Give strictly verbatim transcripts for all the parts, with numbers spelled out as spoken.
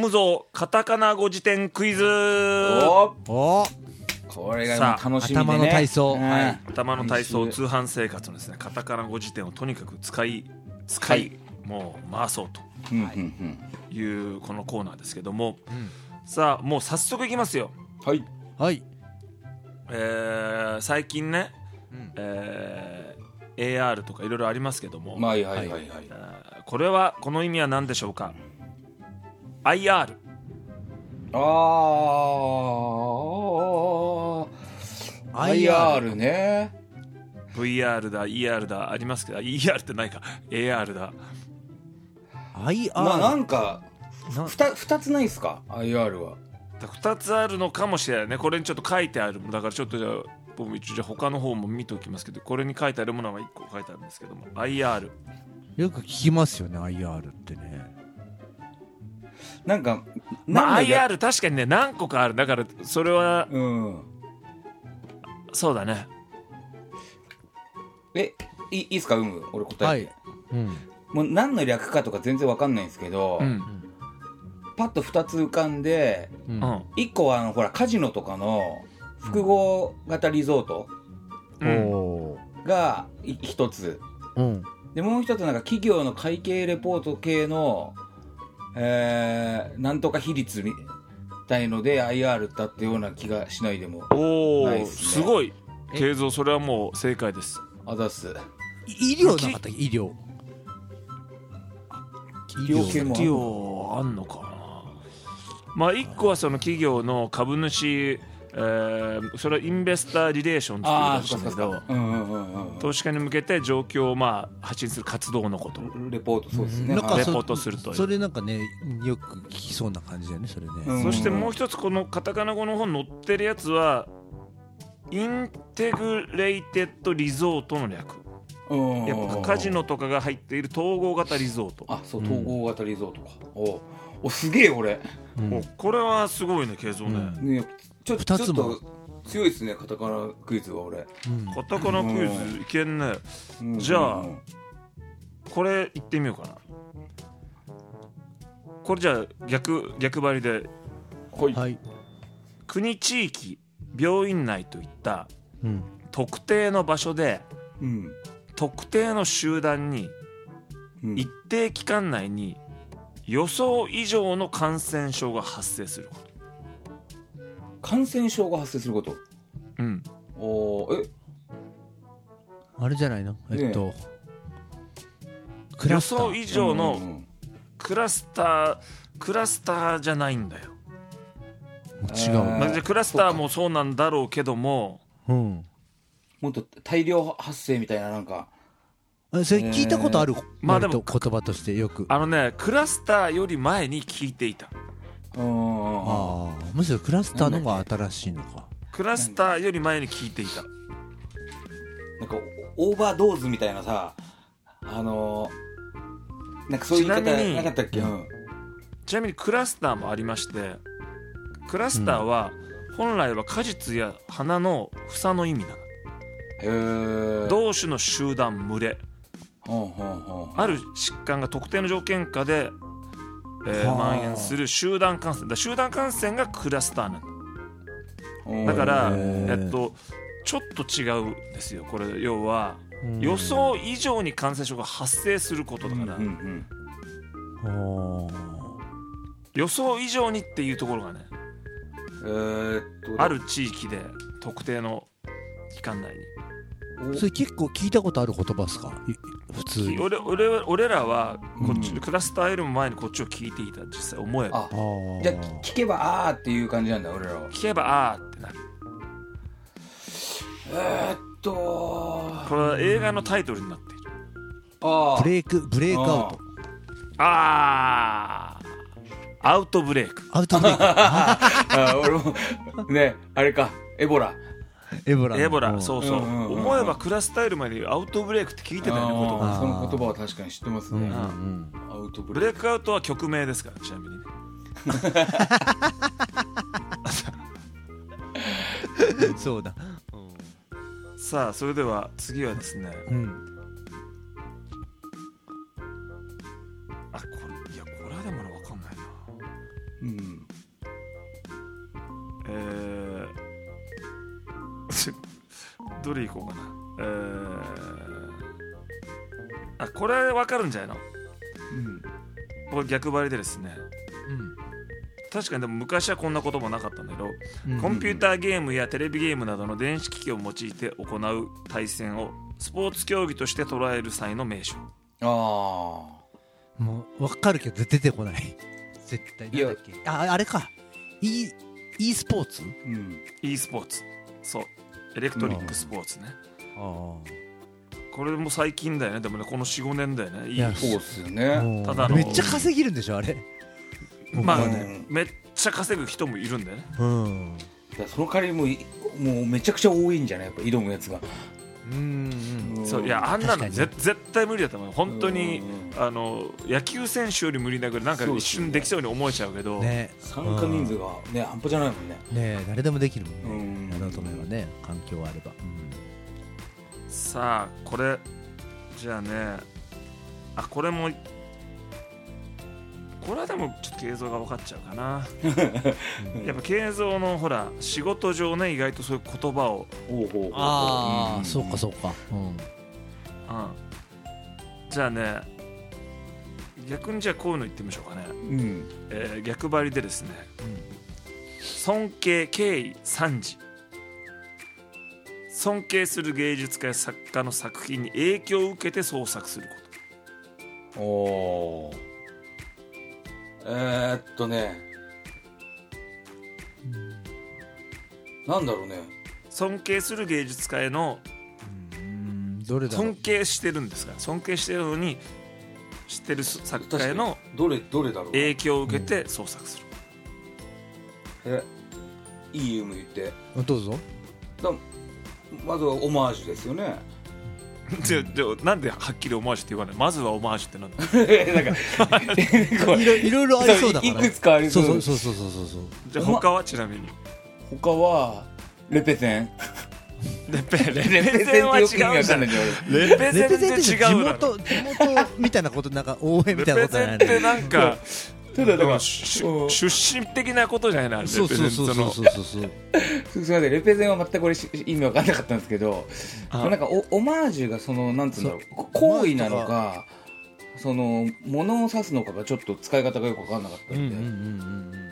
むぞカタカナ語辞典クイズ。 おおこれが楽しみでね。 頭の体操、 はい、 はい、 頭の体操通販生活のですね、カタカナ語辞典をとにかく使い使い、はい、もう回そうというこのコーナーですけども、うん、さあもう早速いきますよ。 はいはい、 えー、最近ね、うんえー、エーアール とかいろいろありますけども、 はいはいはいはい、 これはこの意味は何でしょうか。 アイアール。 あー アイアール ね。 ブイアール だ イーアール だありますけど イーアール ってないか エーアール だ。 アイアール、 まあなんか 2, 2つないですか アイアール は。 ふたつあるのかもしれないね。これにちょっと書いてある。だからちょっとじゃあ僕一応じゃあ他の方も見ておきますけど、これに書いてあるものはいっこ書いてあるんですけども アイアールよく聞きますよね アイアール ってね。 なんかまあ アイアール 確かにね何個かある。だからそれは、うん、そうだね。 えいいいですかうむ俺答えて、 はいうん、 もう何の略かとか全然わかんないんですけど、うん、パッとふたつ浮かんで、うん、いっこはあのほらカジノとかの複合型リゾートがひとつ、うん、でもうひとつなんか企業の会計レポート系の、えー、なんとか比率みたいので アイアール だったような気がしないでもないですね。 すごい慶三、それはもう正解です。 あざっす。 医療なかったっけ。医療医療系も医療あんのかな。まあいっこはその企業の株主、えー、それはインベスターリレーションっていうんですけど、投資家に向けて状況をまあ発信する活動のこと。 レポートそうですね。 なんかレポートするという。 それなんかねよく聞きそうな感じだよねそれね。 うん、そしてもう一つこのカタカナ語の本載ってるやつはインテグレイテッドリゾートの略。やっぱカジノとかが入っている統合型リゾート。 あそう統合型リゾートか。うん、おおすげえ俺、 うん、おこれはすごいね慶三ね、うん、ねちょふたつも強いですねカタカナクイズは俺、うん、 カタカナクイズいけんね、うん、じゃあ、うん、これいってみようかな。これじゃあ逆逆張りで、はい、国地域病院内といった、うん、特定の場所で、うん、特定の集団に、うん、一定期間内に予想以上の感染症が発生すること。 感染症が発生すること。うん。おえあれじゃないのえっと、ね、 予想以上のクラスター、クラスターじゃないんだよ。 違う、 まあ、クラスターもそうなんだろうけども、うん、 もっと大量発生みたいななんかそれ聞いたことある、えー、まあでも言葉としてよくあのねクラスターより前に聞いていた。 ああむしろクラスターの方が新しいのか。 クラスターより前に聞いていた。 なんかオーバードーズみたいなさあのー、なんかそういう言い方なかったっけ。うん、 ちなみにクラスターもありまして、クラスターは本来は果実や花の房の意味なの。へー。同種の集団群れ、ほうほうほう、ある疾患が特定の条件下で、えー、蔓延する集団感染だ。集団感染がクラスターなのだから、えっと、ちょっと違うんですよ。これ要は予想以上に感染症が発生することだから、うんうんうん、予想以上にっていうところがね、えー、っとある地域で特定の期間内に。それ結構聞いたことある言葉ですか普通に。 俺, 俺, 俺らはこっち、うん、クラスターよりも前にこっちを聞いていた。実際思えば。あじゃあ聞けばあーっていう感じなんだ俺らは。 聞けばあーってなる。 えー、っとこれは映画のタイトルになっている。 あブレイクブレイクアウト。 ああアウトブレイク。 アウトブレイクあ俺もねあれかエボラエボラエボラそうそう、うんうんうん、思えばクラスタイルまでアウトブレイクって聞いてたよね。言葉その言葉は確かに知ってますね、うんうん、 アウトブレイク。ブレイクアウトは曲名ですからちなみにねそうだ、 うん、さあそれでは次はですね、うん、あこれいやこれはでも分かんないな。 うん、 えー、どれいこうかな。えー、あ、これ分かるんじゃないの、うん、これ逆張りでですね、うん、確かにでも昔はこんなこともなかったんだけど、うんうん、コンピューターゲームやテレビゲームなどの電子機器を用いて行う対戦をスポーツ競技として捉える際の名称。 ああ、 もう分かるけど出てこない絶対。なんだっけ、あ、あれか、 e, e スポーツ、うん、 e スポーツ、そう、エレクトリックスポーツね。ああ、これも最近だよね。でもね、この よん,ご 年だよね。いい、 そうっすよね。 ただのめっちゃ稼げるんでしょあれ。 まあ、ね、めっちゃ稼ぐ人もいるんだよね。うん、 だその代わりもう、もうめちゃくちゃ多いんじゃない、やっぱ挑むやつが。 うん、うん、そう、いや、あんなのぜ絶対無理だと思う。本当にあの野球選手より無理なぐらい、なんか一瞬できそうに思えちゃうけど、ね、 参加人数がね、半端じゃないもんね。 ね、誰でもできるもんね、やろうと思えばね、環境あれば。うん、 さあ、これじゃあね、あ、これもこれはでもちょっと映像が分かっちゃうかなやっぱ慶三のほら仕事上ね、意外とそういう言葉を、 ああ、うん、そうかそうか、うん、うん、 じゃあね、逆にじゃあこういうの言ってみましょうかね、うん、えー、逆張りでですね、うん、尊敬敬意賛辞、尊敬する芸術家や作家の作品に影響を受けて創作すること。 おー、えー、っとね、なんだろうね、 尊敬する芸術家への、うーん、どれだろう、尊敬してるんですから、尊敬してるのに知ってる作家へのどれどれだろう、 影響を受けて創作する、 うん、え、いい夢言って。 どうぞ。 だ、まずはオマージュですよね。 じゃじゃなんではっきりオマージュって言わない。まずはオマージュってなんだなんかいろいろいろありそうだから、 いくつかありそう。 そうそうそうそうそうそう。 じゃあ他はちなみに他はレペゼンレペレペゼンは違うじゃん。レペゼンって違う。 地元地元みたいなこと、なんか応援みたいなことじゃない。 レペゼンってなんかただだから出身的なことじゃないな。 そうそうそうそうそうそう。 すみません、レペゼンは全くこれ意味分かんなかったんですけど、なんか オ, オマージュがそのなんつうんだろう、行為なのか、その物を指すのかがちょっと使い方がよく分かんなかったんで、うんうんうんうん、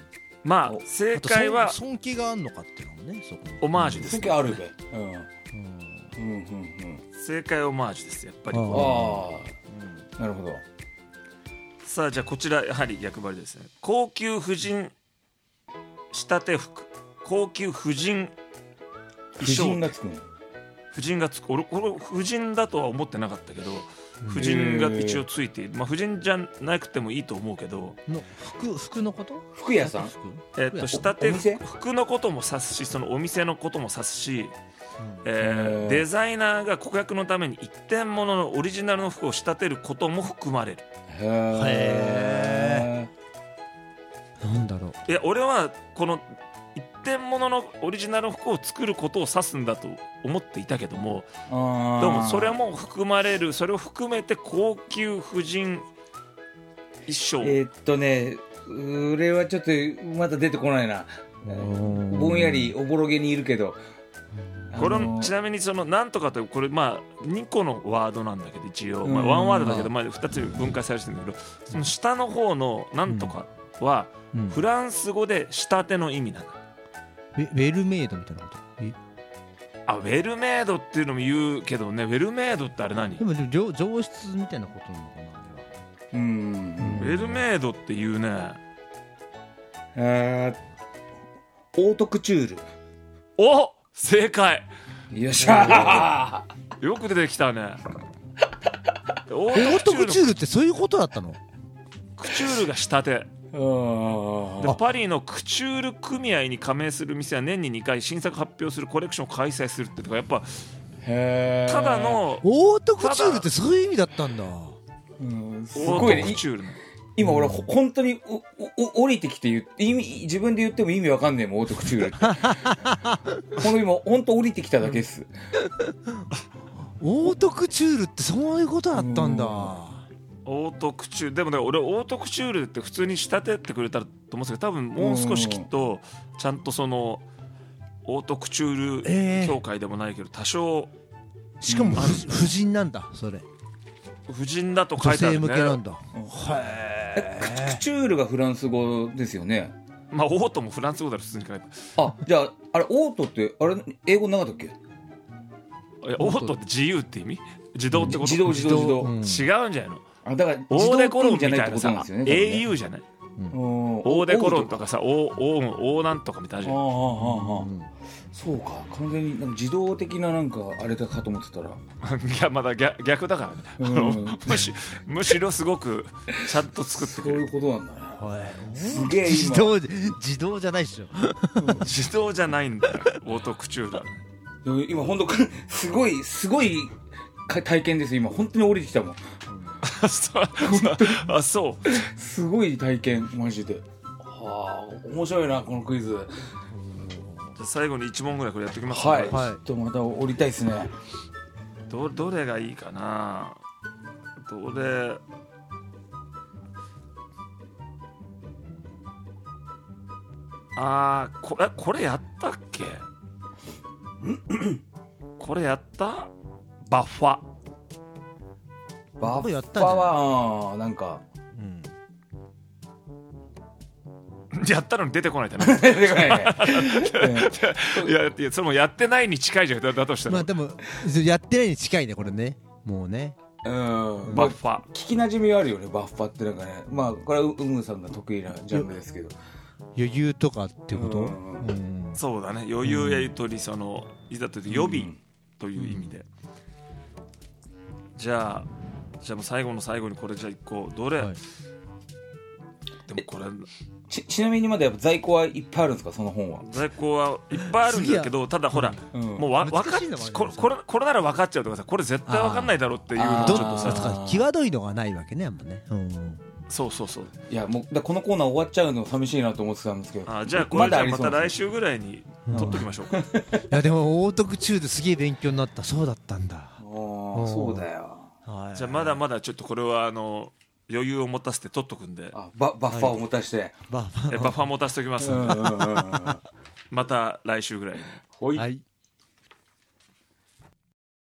まあ正解は尊敬があるのかっていうのもね、そこオマージュです、ね。 尊敬あるべ。うんうんうんうん、 正解はオマージュです、やっぱり。ああ、うん、 なるほど。 さあ、じゃあこちらやはり逆張りですね。高級婦人仕立て服、高級婦人衣装、婦人がつくね。 婦人がつく。俺これ婦人だとは思ってなかったけど、婦人が一応ついている。まあ婦人じゃなくてもいいと思うけど、 の服服のこと？ 服屋さん？ えっと仕立て服、服のことも指すし、そのお店のことも指すし、うん、えー、デザイナーが顧客のために一点物のオリジナルの服を仕立てることも含まれる。 へー、なんだろう。 いや、俺はこの一点物のオリジナルの服を作ることを指すんだと思っていたけども、どうもそれも含まれる。それを含めて高級婦人衣装。 えー、っとね、俺はちょっとまだ出てこないな。ぼんやりおぼろげにいるけど、 これちなみにそのなんとかという、これまあにこのワードなんだけど、一応まあワンワードだけど、まあふたつ分解されてるんだけど、その下の方のなんとかはフランス語で仕立ての意味なの。 ウェルメイドみたいなこと？ あ、ウェルメイドっていうのも言うけどね。ウェルメイドってあれ何？ でも上上質みたいなことなのかな。 うん、ウェルメイドっていうね。 えー、オートクチュール。 お、正解。 よっしゃーよく出てきたね。 オートクチュールってそういうことだったの？ クチュールが仕立てで、パリのクチュール組合に加盟する店は年ににかい新作発表するコレクションを開催するってとか、やっぱへただのオートクチュールってそういう意味だったんだ。 うん、すごいね。今俺本当におお降りてきて言って意味自分で言っても意味わかんねえもん、オートクチュールってこの今本当降りてきただけっす。 オートクチュールってそういうことだったんだ。 オオートクチュールでもね俺オートクチュールって普通に仕立ててくれたらと思うんですけど多分もう少しきっとちゃんとそのオートクチュール協会でもないけど多少しかも婦人なんだそれ婦人だと書いてあるね女性向けなんだへクチュールがフランス語ですよねまあオートもフランス語だろ普通に書いてあじゃああれオートってあれ英語なかったっけオートって自由って意味自動ってこと自動自動自動、 うん、違うんじゃないのあだからオーデコロンみじゃないってたいなさことなんですよねエーユー じゃない、うん、オーデコロンとかさオーオーオーなんとかみたいなじゃんああああ、 うん、そうか完全になんか自動的ななんかあれだかと思ってたらいやまだ 逆, 逆だからね、うん、む, しむしろすごくちゃんと作ってくれるそういうことなんだねすげえ自動自動じゃないでしょ、 うん、自動じゃないんだよオートクチュールだ今本当すごいすごい体験です今本当に降りてきたもんあそうすごい体験マジではあ面白いなこのクイズじゃ最後にいち問ぐらいこれやっておきます、 ね、はい、はい、ちょっとまた降りたいですねど, どれがいいかなどれあーこれこれやったっけこれやったバッファバッファはなんか、 うん、やったのに出てこないじゃない出てこないねいやいやそれもやってないに近いじゃん だ, だとしたらまあでもやってないに近いねこれねもうねうんバッファ聞きなじみはあるよねバッファってなんかねまあこれはウムさんが得意なジャンルですけど余裕とかっていうこと、うんうん、そうだね余裕やゆとりそのいざという予備という意味で、うん、じゃあじゃあもう最後の最後にこれじゃあ一個どれ、はい、でもこれち, ちなみにまだやっぱ在庫はいっぱいあるんですかその本は在庫はいっぱいあるんだけどただほら、うん、もうわ分かっこれこれこれなら分かっちゃうとかさこれ絶対分かんないだろうっていうのをちょっとさ際どいのがないわけねあんまね、うん、 そうそうそういやもうだこのコーナー終わっちゃうの寂しいなと思ってたんですけどあじゃあこれじゃあまた来週ぐらいに撮っときましょうか、うん、いやでもオートクチュールすげえ勉強になったそうだったんだあそうだよじゃあまだまだちょっとこれはあの余裕を持たせて取っとくんであ バ, バッファーを持たせて、はい、 バッファー持たせておきますんでまた来週ぐらいにはい